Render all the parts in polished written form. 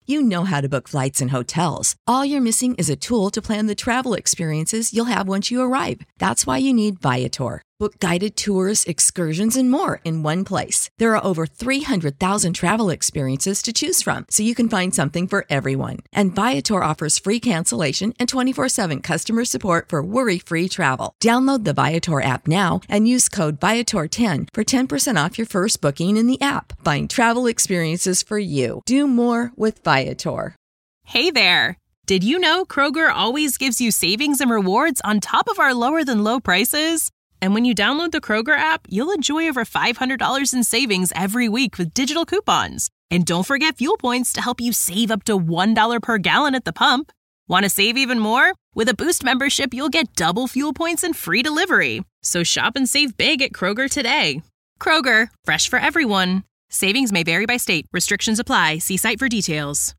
You know how to book flights and hotels. All you're missing is a tool to plan the travel experiences you'll have once you arrive. That's why you need Viator. Book guided tours, excursions, and more in one place. There are over 300,000 travel experiences to choose from, so you can find something for everyone. And Viator offers free cancellation and 24/7 customer support for worry-free travel. Download the Viator app now and use code Viator10 for 10% off your first booking in the app. Find travel experiences for you. Do more with Viator. Hey there! Did you know Kroger always gives you savings and rewards on top of our lower-than-low prices? And when you download the Kroger app, you'll enjoy over $500 in savings every week with digital coupons. And don't forget fuel points to help you save up to $1 per gallon at the pump. Want to save even more? With a Boost membership, you'll get double fuel points and free delivery. So shop and save big at Kroger today. Kroger, fresh for everyone. Savings may vary by state. Restrictions apply. See site for details.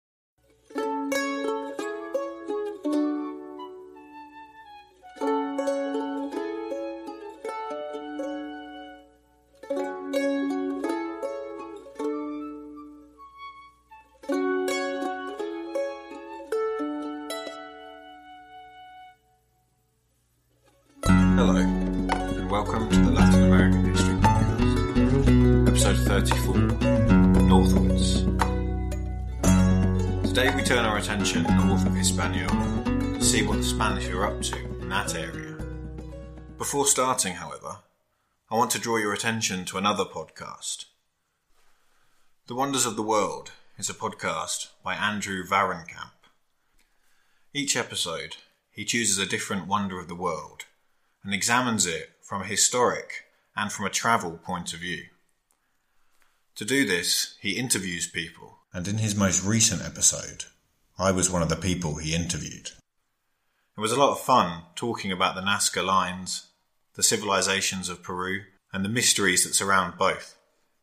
Hello, and welcome to the Latin American History Podcast, episode 34, Northwards. Today we turn our attention north of Hispaniola to see what the Spanish are up to in that area. Before starting, however, I want to draw your attention to another podcast. The Wonders of the World is a podcast by Andrew Varenkamp. Each episode, he chooses a different wonder of the world and examines it from a historic and from a travel point of view. To do this, he interviews people, and in his most recent episode, I was one of the people he interviewed. It was a lot of fun talking about the Nazca lines, the civilizations of Peru, and the mysteries that surround both.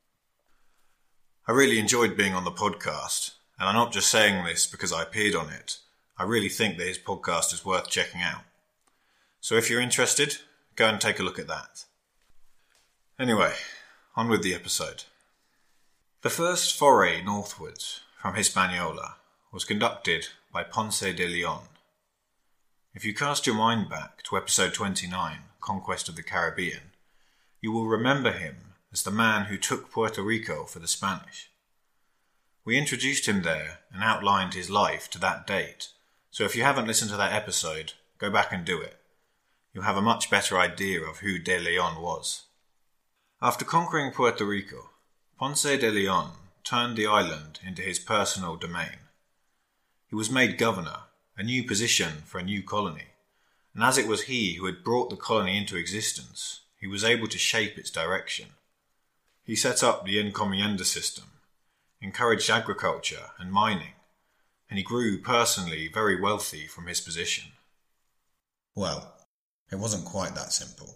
I really enjoyed being on the podcast, and I'm not just saying this because I appeared on it. I really think that his podcast is worth checking out. So if you're interested, go and take a look at that. Anyway, on with the episode. The first foray northwards from Hispaniola was conducted by Ponce de Leon. If you cast your mind back to episode 29, Conquest of the Caribbean, you will remember him as the man who took Puerto Rico for the Spanish. We introduced him there and outlined his life to that date, so if you haven't listened to that episode, go back and do it. You'll have a much better idea of who De Leon was. After conquering Puerto Rico, Ponce de Leon turned the island into his personal domain. He was made governor, a new position for a new colony, and as it was he who had brought the colony into existence, he was able to shape its direction. He set up the encomienda system, encouraged agriculture and mining, and he grew personally very wealthy from his position. Well, it wasn't quite that simple.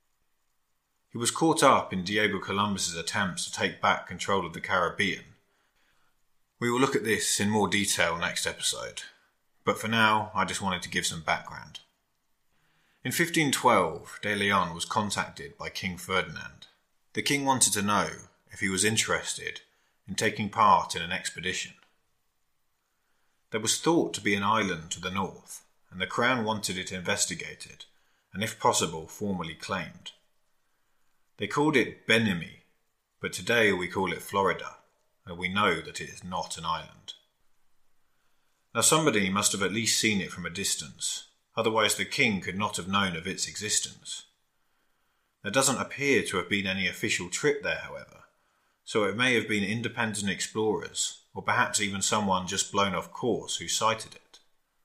He was caught up in Diego Columbus's attempts to take back control of the Caribbean. We will look at this in more detail next episode, but for now I just wanted to give some background. In 1512, De Leon was contacted by King Ferdinand. The king wanted to know if he was interested in taking part in an expedition. There was thought to be an island to the north, and the crown wanted it investigated, and if possible formally claimed. They called it Benimi, but today we call it Florida, and we know that it is not an island. Now somebody must have at least seen it from a distance, otherwise the king could not have known of its existence. There doesn't appear to have been any official trip there, however, so it may have been independent explorers, or perhaps even someone just blown off course who sighted it.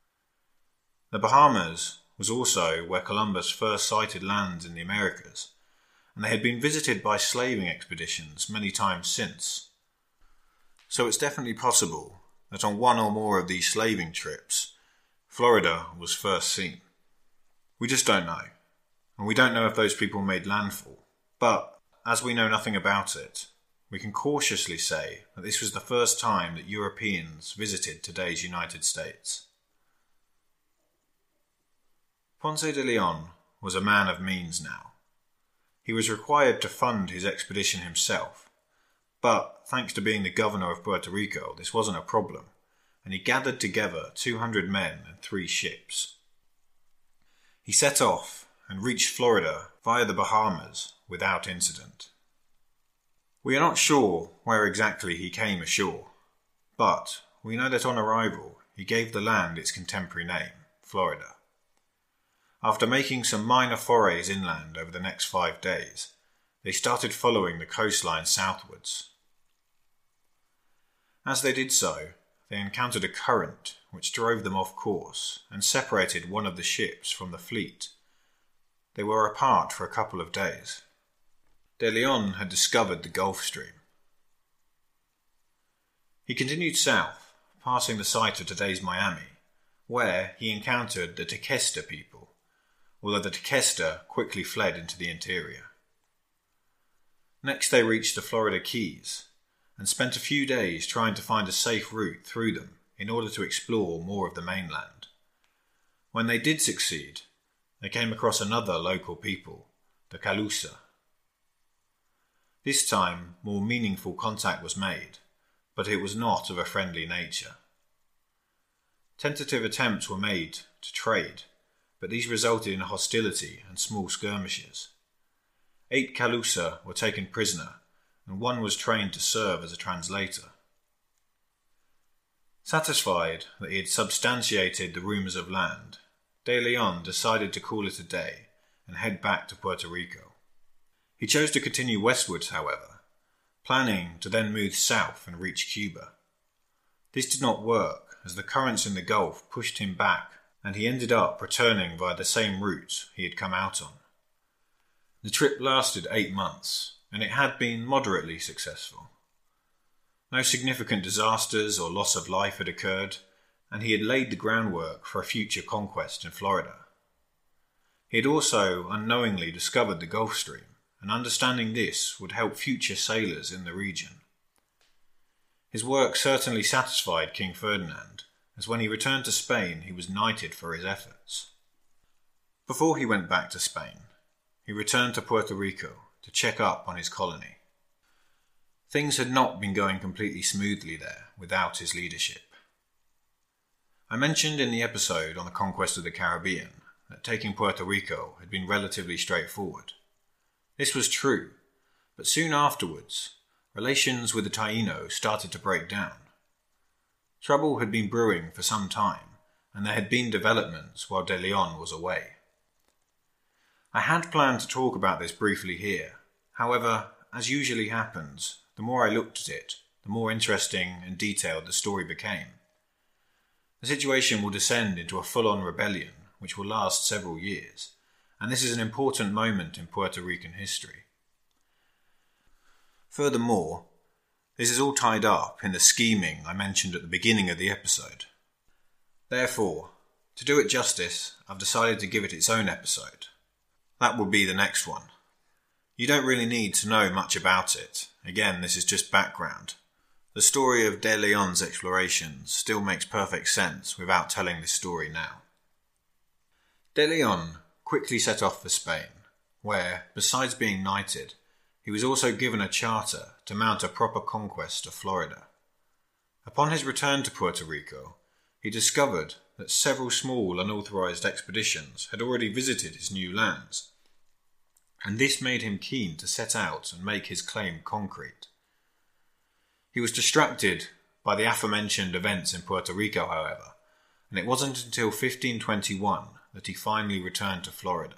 The Bahamas was also where Columbus first sighted lands in the Americas, and they had been visited by slaving expeditions many times since. So it's definitely possible that on one or more of these slaving trips, Florida was first seen. We just don't know, and we don't know if those people made landfall, but as we know nothing about it, we can cautiously say that this was the first time that Europeans visited today's United States. Ponce de Leon was a man of means now. He was required to fund his expedition himself, but thanks to being the governor of Puerto Rico, this wasn't a problem, and he gathered together 200 men and 3 ships. He set off and reached Florida via the Bahamas without incident. We are not sure where exactly he came ashore, but we know that on arrival he gave the land its contemporary name, Florida. After making some minor forays inland over the next 5 days, they started following the coastline southwards. As they did so, they encountered a current which drove them off course and separated one of the ships from the fleet. They were apart for a couple of days. De Leon had discovered the Gulf Stream. He continued south, passing the site of today's Miami, where he encountered the Tequesta people, although the Tequesta quickly fled into the interior. Next they reached the Florida Keys and spent a few days trying to find a safe route through them in order to explore more of the mainland. When they did succeed, they came across another local people, the Calusa. This time, more meaningful contact was made, but it was not of a friendly nature. Tentative attempts were made to trade, but these resulted in hostility and small skirmishes. 8 Calusa were taken prisoner, and 1 was trained to serve as a translator. Satisfied that he had substantiated the rumours of land, De Leon decided to call it a day and head back to Puerto Rico. He chose to continue westwards, however, planning to then move south and reach Cuba. This did not work, as the currents in the Gulf pushed him back, and he ended up returning via the same route he had come out on. The trip lasted 8 months, and it had been moderately successful. No significant disasters or loss of life had occurred, and he had laid the groundwork for a future conquest in Florida. He had also unknowingly discovered the Gulf Stream, and understanding this would help future sailors in the region. His work certainly satisfied King Ferdinand, as when he returned to Spain he was knighted for his efforts. Before he went back to Spain, he returned to Puerto Rico to check up on his colony. Things had not been going completely smoothly there without his leadership. I mentioned in the episode on the conquest of the Caribbean that taking Puerto Rico had been relatively straightforward. This was true, but soon afterwards, relations with the Taínos started to break down. Trouble had been brewing for some time, and there had been developments while De Leon was away. I had planned to talk about this briefly here. However, as usually happens, the more I looked at it, the more interesting and detailed the story became. The situation will descend into a full-on rebellion, which will last several years, and this is an important moment in Puerto Rican history. Furthermore, this is all tied up in the scheming I mentioned at the beginning of the episode. Therefore, to do it justice, I've decided to give it its own episode. That will be the next one. You don't really need to know much about it. Again, this is just background. The story of De Leon's explorations still makes perfect sense without telling this story now. De Leon quickly set off for Spain, where, besides being knighted, he was also given a charter to mount a proper conquest of Florida. Upon his return to Puerto Rico, he discovered that several small unauthorized expeditions had already visited his new lands, and this made him keen to set out and make his claim concrete. He was distracted by the aforementioned events in Puerto Rico, however, and it wasn't until 1521 that he finally returned to Florida.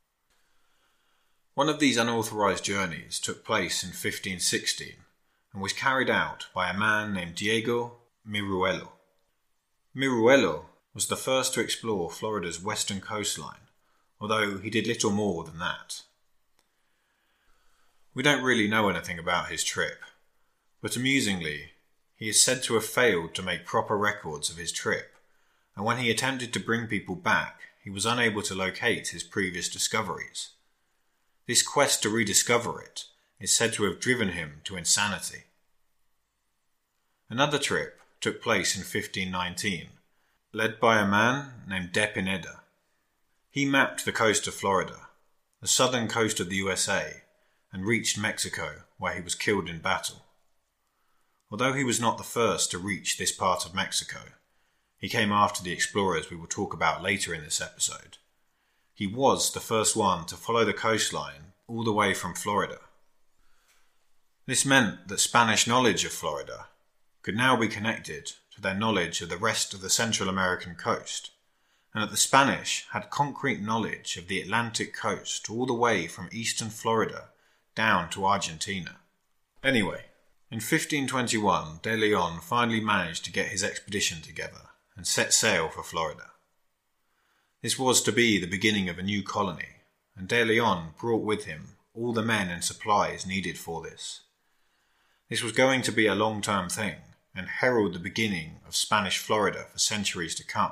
One of these unauthorized journeys took place in 1516 and was carried out by a man named Diego Miruelo. Miruelo was the first to explore Florida's western coastline, although he did little more than that. We don't really know anything about his trip, but amusingly, he is said to have failed to make proper records of his trip, and when he attempted to bring people back, he was unable to locate his previous discoveries. This quest to rediscover it is said to have driven him to insanity. Another trip took place in 1519, led by a man named De Pineda. He mapped the coast of Florida, the southern coast of the USA, and reached Mexico, where he was killed in battle. Although he was not the first to reach this part of Mexico, he came after the explorers we will talk about later in this episode. He was the first one to follow the coastline all the way from Florida. This meant that Spanish knowledge of Florida could now be connected to their knowledge of the rest of the Central American coast, and that the Spanish had concrete knowledge of the Atlantic coast all the way from eastern Florida down to Argentina. Anyway, in 1521, De Leon finally managed to get his expedition together and set sail for Florida. This was to be the beginning of a new colony, and De Leon brought with him all the men and supplies needed for this. This was going to be a long-term thing and herald the beginning of Spanish Florida for centuries to come.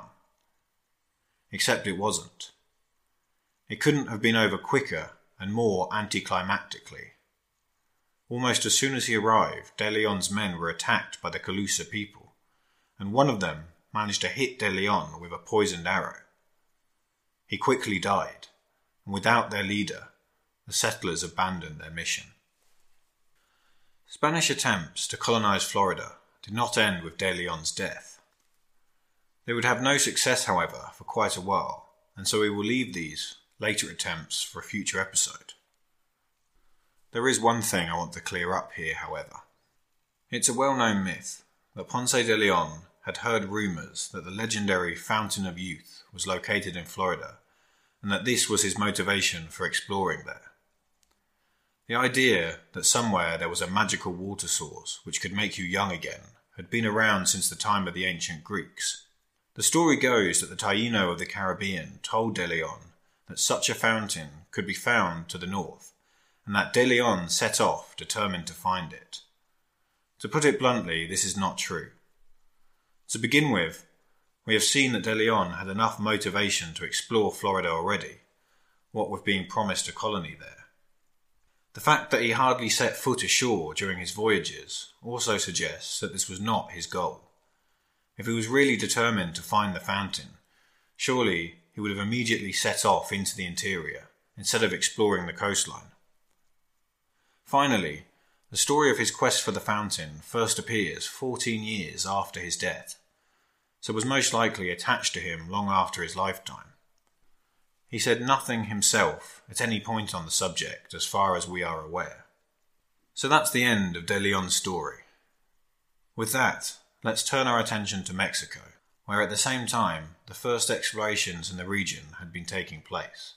Except it wasn't. It couldn't have been over quicker and more anticlimactically. Almost as soon as he arrived, De Leon's men were attacked by the Calusa people, and one of them managed to hit De Leon with a poisoned arrow. He quickly died, and without their leader, the settlers abandoned their mission. Spanish attempts to colonize Florida did not end with De Leon's death. They would have no success, however, for quite a while, and so we will leave these later attempts for a future episode. There is one thing I want to clear up here, however. It's a well-known myth that Ponce de Leon had heard rumours that the legendary Fountain of Youth was located in Florida, and that this was his motivation for exploring there. The idea that somewhere there was a magical water source which could make you young again had been around since the time of the ancient Greeks. The story goes that the Taino of the Caribbean told De Leon that such a fountain could be found to the north, and that De Leon set off determined to find it. To put it bluntly, this is not true. To begin with, we have seen that De Leon had enough motivation to explore Florida already, what with being promised a colony there. The fact that he hardly set foot ashore during his voyages also suggests that this was not his goal. If he was really determined to find the fountain, surely he would have immediately set off into the interior, instead of exploring the coastline. Finally, the story of his quest for the fountain first appears 14 years after his death, so was most likely attached to him long after his lifetime. He said nothing himself at any point on the subject as far as we are aware. So that's the end of De Leon's story. With that, let's turn our attention to Mexico, where at the same time the first explorations in the region had been taking place.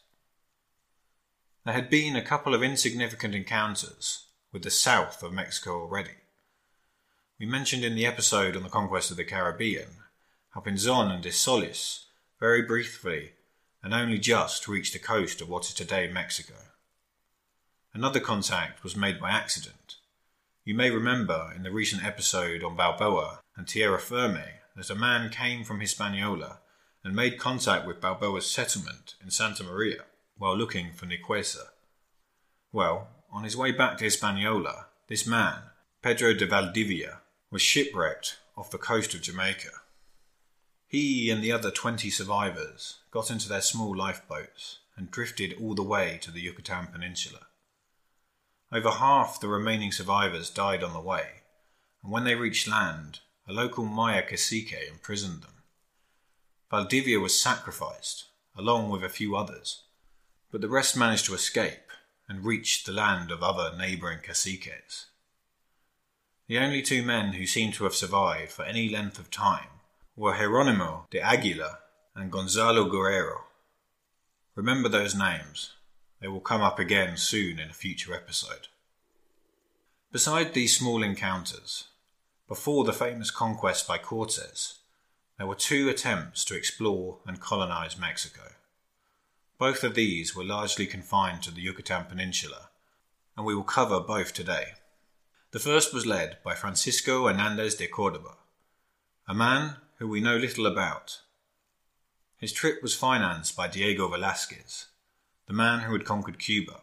There had been a couple of insignificant encounters with the south of Mexico already. We mentioned in the episode on the conquest of the Caribbean how Pinzon and de Solis very briefly and only just reached the coast of what is today Mexico. Another contact was made by accident. You may remember in the recent episode on Balboa and Tierra Firme that a man came from Hispaniola and made contact with Balboa's settlement in Santa Maria while looking for Nicuesa. Well, on his way back to Hispaniola, this man, Pedro de Valdivia, was shipwrecked off the coast of Jamaica. He and the other 20 survivors got into their small lifeboats and drifted all the way to the Yucatan Peninsula. Over half the remaining survivors died on the way, and when they reached land, a local Maya cacique imprisoned them. Valdivia was sacrificed, along with a few others, but the rest managed to escape and reached the land of other neighbouring caciques. The only two men who seemed to have survived for any length of time were Jerónimo de Aguila and Gonzalo Guerrero. Remember those names. They will come up again soon in a future episode. Beside these small encounters, before the famous conquest by Cortes, there were 2 attempts to explore and colonize Mexico. Both of these were largely confined to the Yucatan Peninsula, and we will cover both today. The first was led by Francisco Hernández de Córdoba, a man who we know little about. His trip was financed by Diego Velázquez, the man who had conquered Cuba.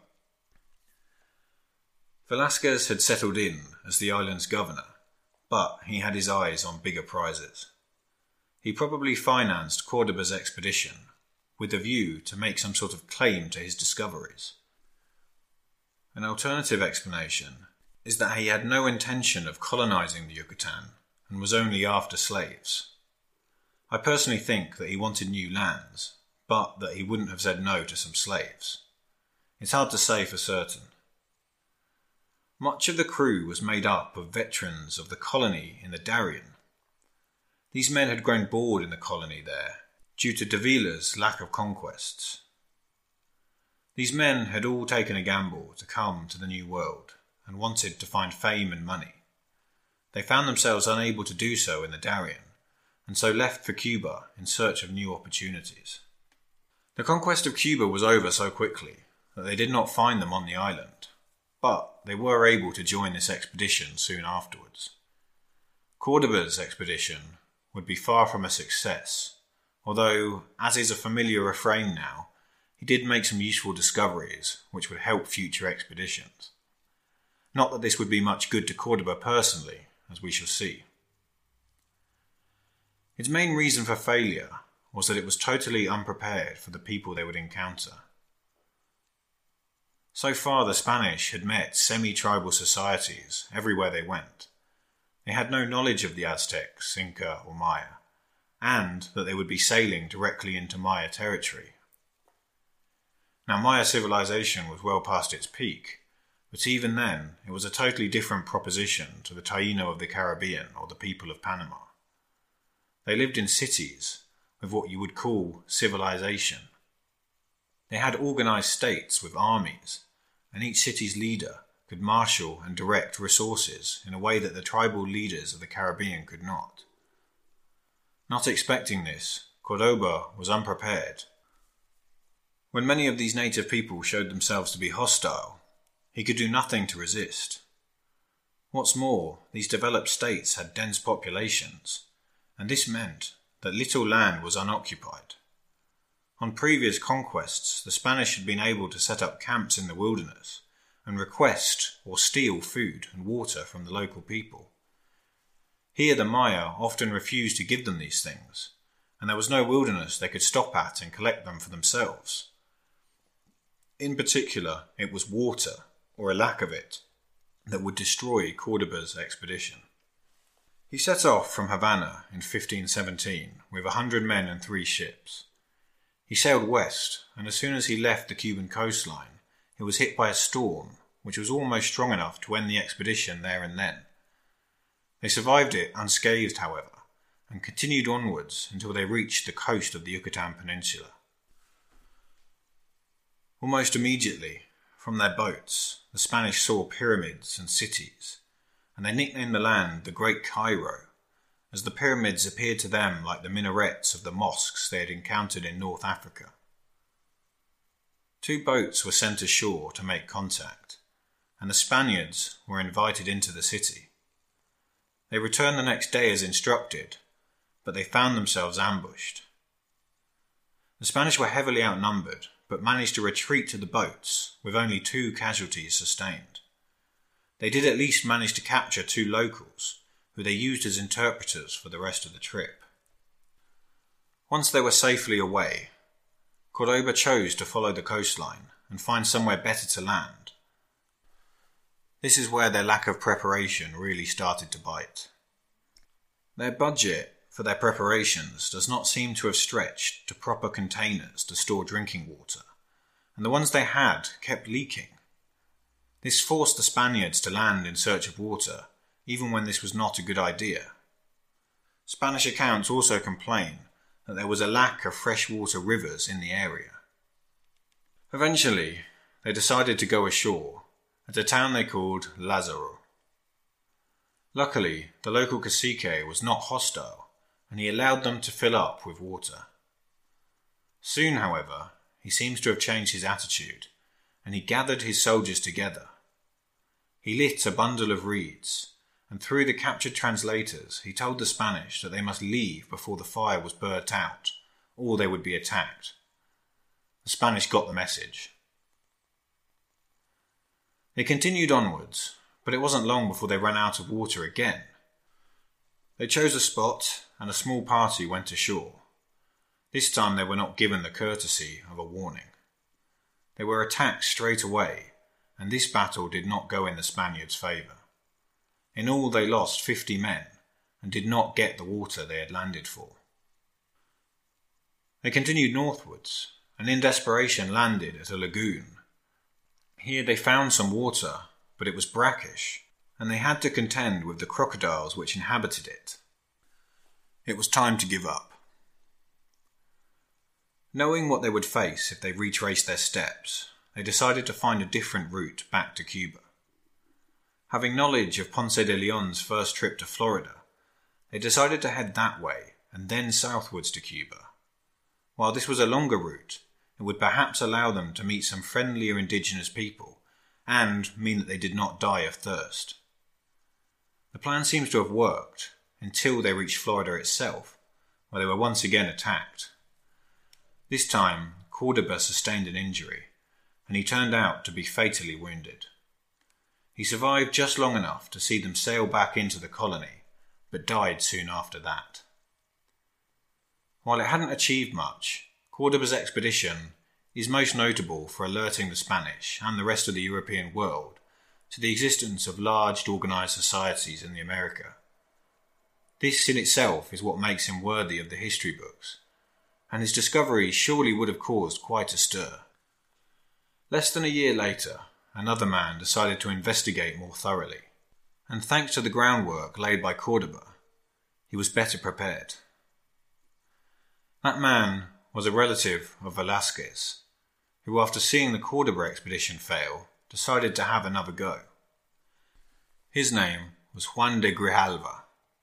Velázquez had settled in as the island's governor, but he had his eyes on bigger prizes. He probably financed Córdoba's expedition with a view to make some sort of claim to his discoveries. An alternative explanation is that he had no intention of colonizing the Yucatan and was only after slaves. I personally think that he wanted new lands, but that he wouldn't have said no to some slaves. It's hard to say for certain. Much of the crew was made up of veterans of the colony in the Darien. These men had grown bored in the colony there due to Davila's lack of conquests. These men had all taken a gamble to come to the New World and wanted to find fame and money. They found themselves unable to do so in the Darien, and so left for Cuba in search of new opportunities. The conquest of Cuba was over so quickly that they did not find them on the island, but they were able to join this expedition soon afterwards. Cordoba's expedition would be far from a success, although, as is a familiar refrain now, he did make some useful discoveries which would help future expeditions. Not that this would be much good to Cordoba personally, as we shall see. Its main reason for failure was that it was totally unprepared for the people they would encounter. So far the Spanish had met semi-tribal societies everywhere they went. They had no knowledge of the Aztecs, Inca or Maya, and that they would be sailing directly into Maya territory. Now Maya civilization was well past its peak, but even then it was a totally different proposition to the Taino of the Caribbean or the people of Panama. They lived in cities with what you would call civilization. They had organized states with armies, and each city's leader could marshal and direct resources in a way that the tribal leaders of the Caribbean could not. Not expecting this, Cordoba was unprepared. When many of these native people showed themselves to be hostile, he could do nothing to resist. What's more, these developed states had dense populations, and this meant that little land was unoccupied. On previous conquests, the Spanish had been able to set up camps in the wilderness and request or steal food and water from the local people. Here the Maya often refused to give them these things, and there was no wilderness they could stop at and collect them for themselves. In particular, it was water, or a lack of it, that would destroy Cordoba's expedition. He set off from Havana in 1517 with 100 men and 3 ships. He sailed west, and as soon as he left the Cuban coastline, he was hit by a storm, which was almost strong enough to end the expedition there and then. They survived it unscathed, however, and continued onwards until they reached the coast of the Yucatan Peninsula. Almost immediately, from their boats, the Spanish saw pyramids and cities, and they nicknamed the land the Great Cairo, as the pyramids appeared to them like the minarets of the mosques they had encountered in North Africa. 2 boats were sent ashore to make contact, and the Spaniards were invited into the city. They returned the next day as instructed, but they found themselves ambushed. The Spanish were heavily outnumbered, but managed to retreat to the boats with only 2 casualties sustained. They did at least manage to capture 2 locals, who they used as interpreters for the rest of the trip. Once they were safely away, Cordoba chose to follow the coastline and find somewhere better to land. This is where their lack of preparation really started to bite. Their budget for their preparations does not seem to have stretched to proper containers to store drinking water, and the ones they had kept leaking. This forced the Spaniards to land in search of water, even when this was not a good idea. Spanish accounts also complain that there was a lack of freshwater rivers in the area. Eventually, they decided to go ashore at a town they called Lázaro. Luckily, the local cacique was not hostile, and he allowed them to fill up with water. Soon, however, he seems to have changed his attitude, and he gathered his soldiers together. He lit a bundle of reeds, and through the captured translators he told the Spanish that they must leave before the fire was burnt out, or they would be attacked. The Spanish got the message. They continued onwards, but it wasn't long before they ran out of water again. They chose a spot, and a small party went ashore. This time they were not given the courtesy of a warning. They were attacked straight away, and this battle did not go in the Spaniards' favour. In all they lost 50 men, and did not get the water they had landed for. They continued northwards, and in desperation landed at a lagoon. Here they found some water, but it was brackish, and they had to contend with the crocodiles which inhabited it. It was time to give up. Knowing what they would face if they retraced their steps, they decided to find a different route back to Cuba. Having knowledge of Ponce de Leon's first trip to Florida, they decided to head that way and then southwards to Cuba. While this was a longer route, it would perhaps allow them to meet some friendlier indigenous people and mean that they did not die of thirst. The plan seems to have worked until they reached Florida itself, where they were once again attacked. This time, Cordoba sustained an injury, and he turned out to be fatally wounded. He survived just long enough to see them sail back into the colony, but died soon after that. While it hadn't achieved much, Cordoba's expedition is most notable for alerting the Spanish and the rest of the European world to the existence of large organised societies in the America. This in itself is what makes him worthy of the history books, and his discovery surely would have caused quite a stir. Less than a year later, another man decided to investigate more thoroughly, and thanks to the groundwork laid by Cordoba, he was better prepared. That man was a relative of Velázquez, who after seeing the Cordoba expedition fail, decided to have another go. His name was Juan de Grijalva.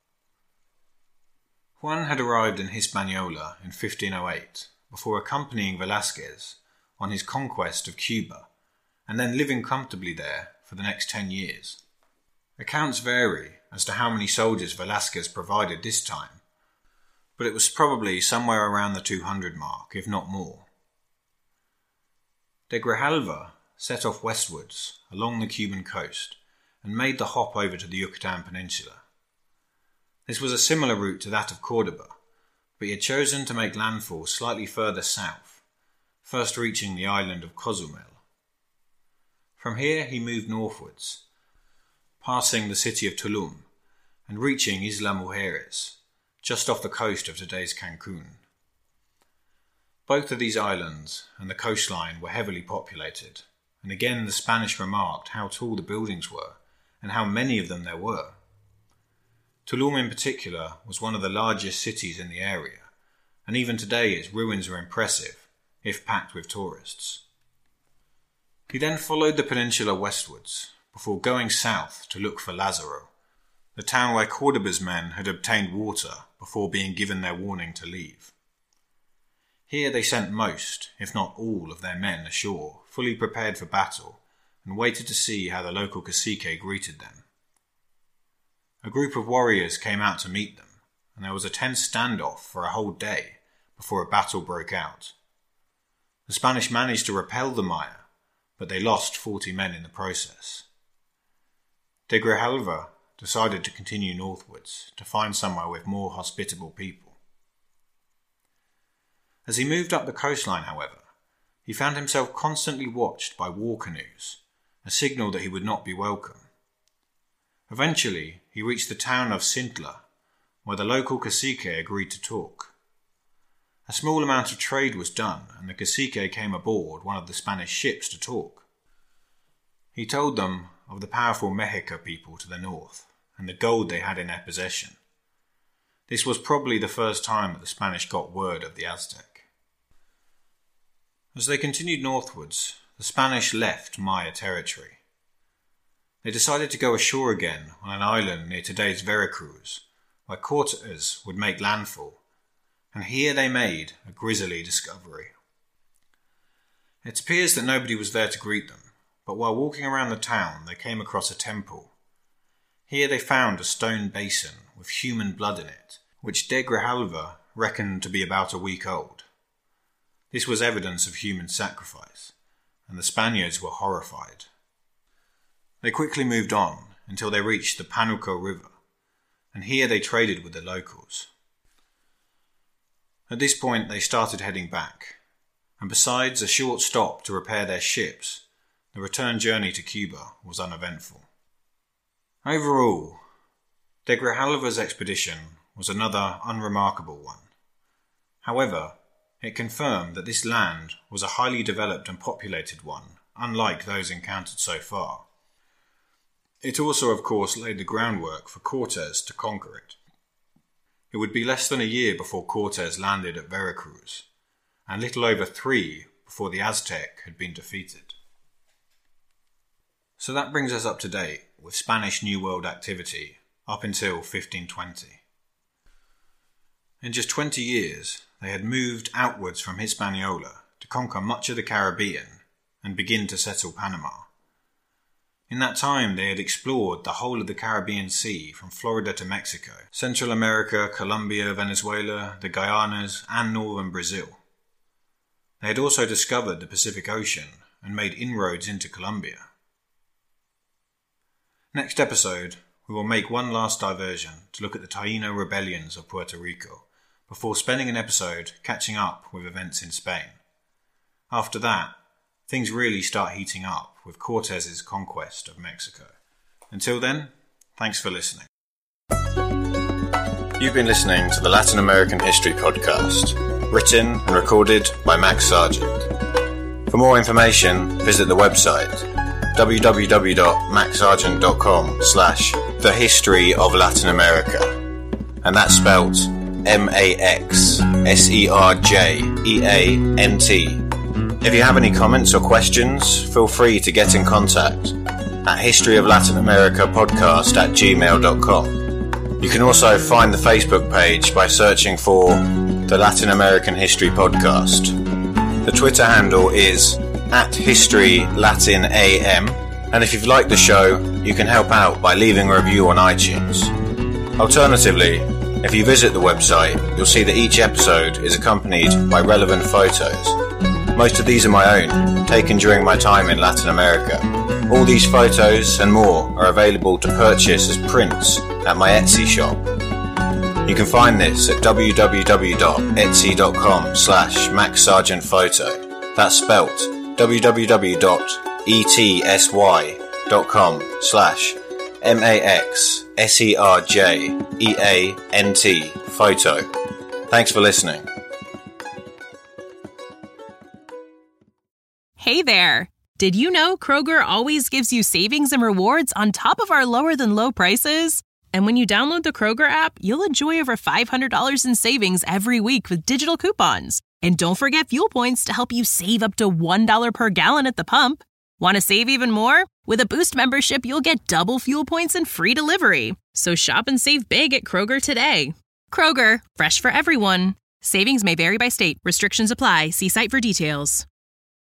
Juan had arrived in Hispaniola in 1508 before accompanying Velázquez on his conquest of Cuba and then living comfortably there for the next 10 years. Accounts vary as to how many soldiers Velázquez provided this time, but it was probably somewhere around the 200 mark, if not more. De Grijalva set off westwards along the Cuban coast and made the hop over to the Yucatan Peninsula. This was a similar route to that of Cordoba, but he had chosen to make landfall slightly further south, first reaching the island of Cozumel. From here he moved northwards, passing the city of Tulum and reaching Isla Mujeres, just off the coast of today's Cancun. Both of these islands and the coastline were heavily populated, and again the Spanish remarked how tall the buildings were and how many of them there were. Tulum in particular was one of the largest cities in the area, and even today its ruins are impressive, if packed with tourists. He then followed the peninsula westwards, before going south to look for Lázaro, the town where Cordoba's men had obtained water before being given their warning to leave. Here they sent most, if not all, of their men ashore, fully prepared for battle, and waited to see how the local cacique greeted them. A group of warriors came out to meet them, and there was a tense standoff for a whole day before a battle broke out. The Spanish managed to repel the Maya, but they lost 40 men in the process. De Grijalva decided to continue northwards to find somewhere with more hospitable people. As he moved up the coastline, however, he found himself constantly watched by war canoes, a signal that he would not be welcome. Eventually, he reached the town of Cintla, where the local cacique agreed to talk. A small amount of trade was done, and the cacique came aboard one of the Spanish ships to talk. He told them of the powerful Mexica people to the north, and the gold they had in their possession. This was probably the first time that the Spanish got word of the Aztec. As they continued northwards, the Spanish left Maya territory. They decided to go ashore again on an island near today's Veracruz, where Cortes would make landfall, and here they made a grisly discovery. It appears that nobody was there to greet them, but while walking around the town they came across a temple. Here they found a stone basin with human blood in it, which de Grijalva reckoned to be about a week old. This was evidence of human sacrifice, and the Spaniards were horrified. They quickly moved on until they reached the Panuco River, and here they traded with the locals. At this point they started heading back, and besides a short stop to repair their ships, the return journey to Cuba was uneventful. Overall, de Grijalva's expedition was another unremarkable one. However, it confirmed that this land was a highly developed and populated one, unlike those encountered so far. It also, of course, laid the groundwork for Cortes to conquer it. It would be less than a year before Cortes landed at Veracruz, and little over 3 before the Aztec had been defeated. So that brings us up to date with Spanish New World activity up until 1520. In just 20 years, they had moved outwards from Hispaniola to conquer much of the Caribbean and begin to settle Panama. In that time, they had explored the whole of the Caribbean Sea from Florida to Mexico, Central America, Colombia, Venezuela, the Guyanas, and northern Brazil. They had also discovered the Pacific Ocean and made inroads into Colombia. Next episode, we will make one last diversion to look at the Taíno rebellions of Puerto Rico, before spending an episode catching up with events in Spain. After that, things really start heating up with Cortes's conquest of Mexico. Until then, thanks for listening. You've been listening to the Latin American History Podcast, written and recorded by Max Sargent. For more information, visit the website www.maxsargent.com/The History of Latin America, and that's spelt MAXSERJEANT. If you have any comments or questions, feel free to get in contact at historyoflatinamericapodcast@gmail.com. You can also find the Facebook page by searching for the Latin American History Podcast. The Twitter handle is @HistoryLatinAM, and if you've liked the show, you can help out by leaving a review on iTunes. Alternatively, if you visit the website, you'll see that each episode is accompanied by relevant photos. Most of these are my own, taken during my time in Latin America. All these photos and more are available to purchase as prints at my Etsy shop. You can find this at www.etsy.com/maxsargentphoto. That's spelt www.etsy.com/maxsergeant photo. Thanks for listening. Hey there! Did you know Kroger always gives you savings and rewards on top of our lower-than-low prices? And when you download the Kroger app, you'll enjoy over $500 in savings every week with digital coupons. And don't forget fuel points to help you save up to $1 per gallon at the pump. Want to save even more? With a Boost membership, you'll get double fuel points and free delivery. So shop and save big at Kroger today. Kroger, fresh for everyone. Savings may vary by state. Restrictions apply. See site for details.